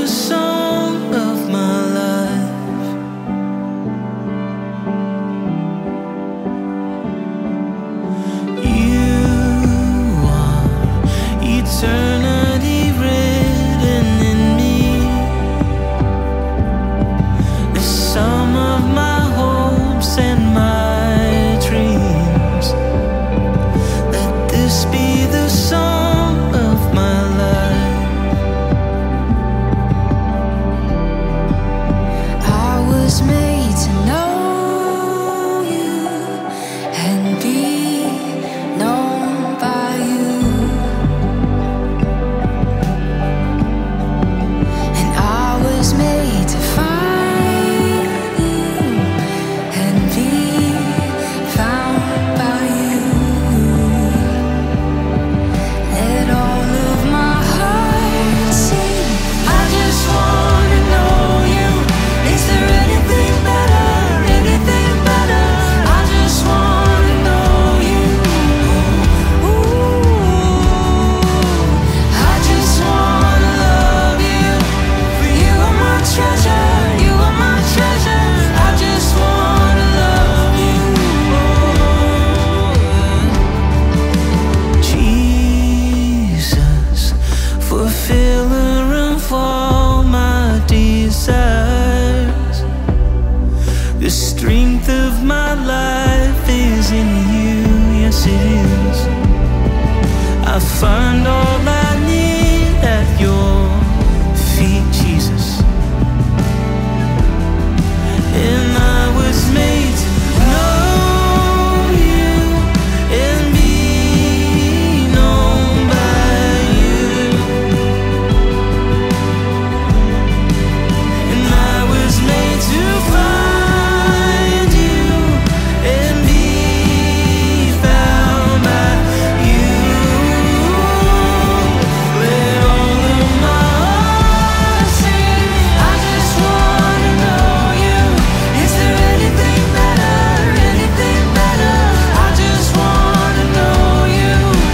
song of my life. You are eternity written in me. The sum of my hopes and my dreams. Let this be the song of my life. I was made to know you and be known by you. And I was made to find you and be found by you. Let all of my heart sing. I just wanna know you. Is there anything better? Anything better? I just wanna know you. Ooh, I just wanna love you. For you are my treasure. You are my treasure. I just wanna love you. Jesus, fulfiller of all my desires. The strength of my life is in you, yes it is. I find all I need at your feet, Jesus. And I was made to know you and be known by you. And I was made to find you and be found by you. Let all of my heart sing. I just wanna know you. Is there anything better? Anything better? I just wanna know you.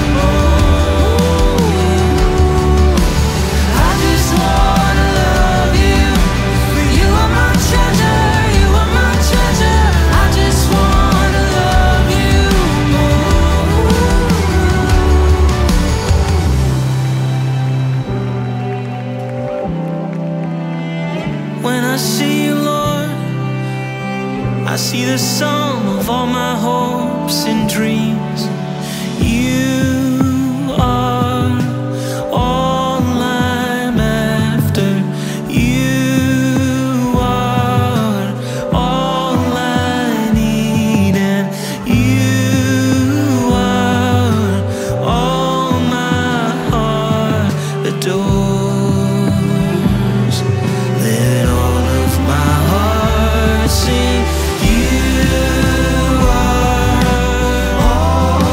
I just wanna love you. For you are my treasure. You are my treasure. I just wanna love you. When I see you, Lord, I see the sum of all my hopes and dreams. You are all I'm after. You are all I need, and you are all my heart adores. Let all of my heart sing. You are all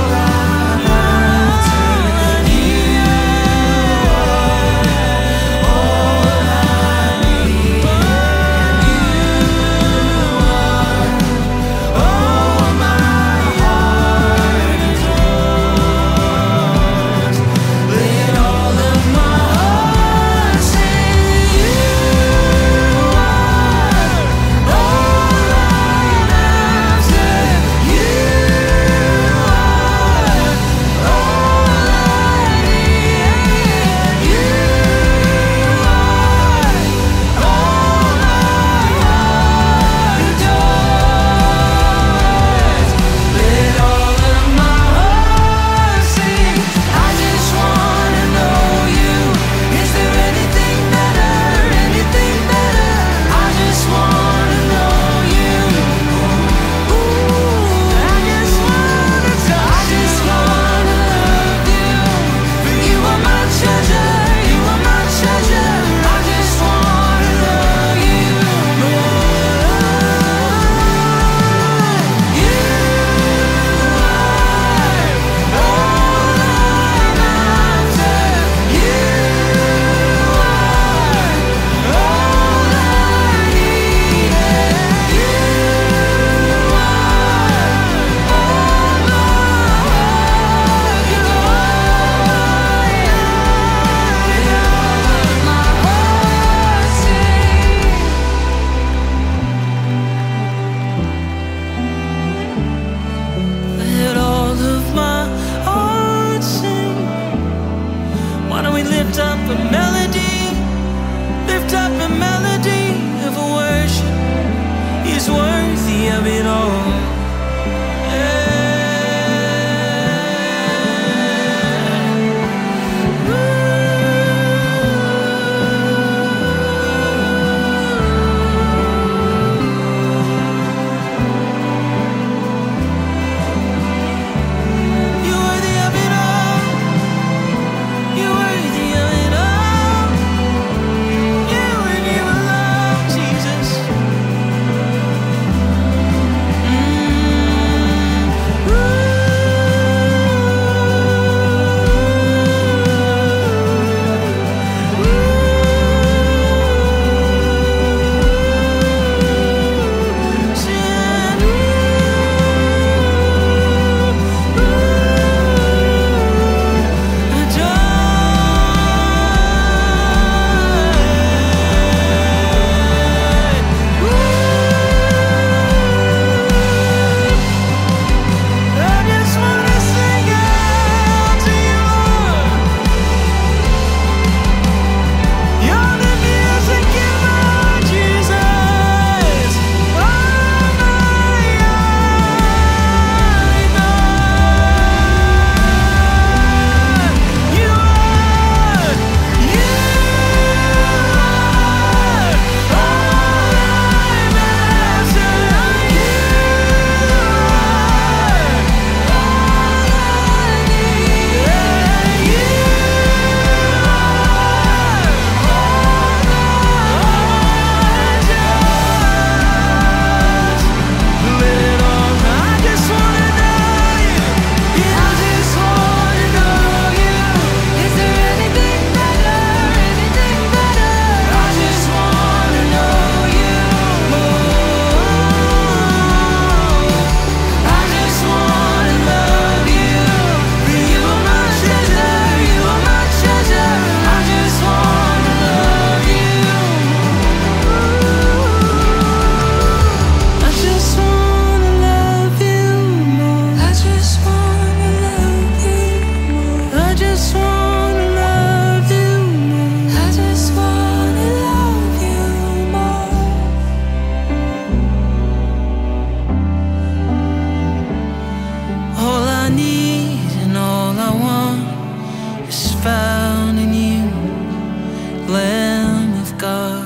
Lamb of God,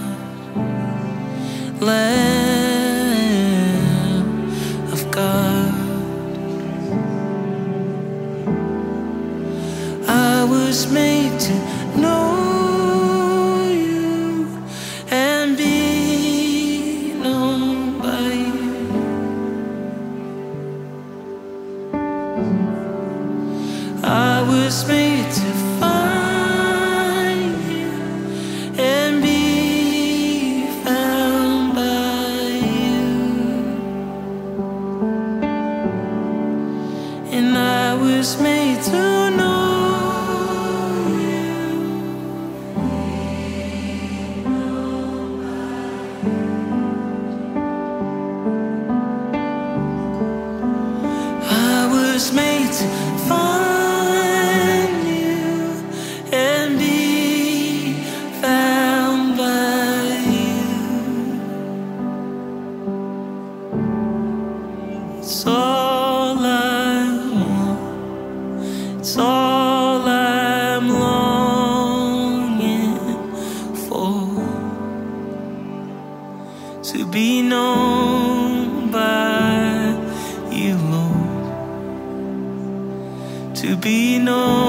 Lamb of God. I was made to know you and be known by you. I was made to find you and be found by you. And I was made to know you. I was made to find you and be found by you. It's all I want. It's all I'm longing for. To be known by you, Lord. To be known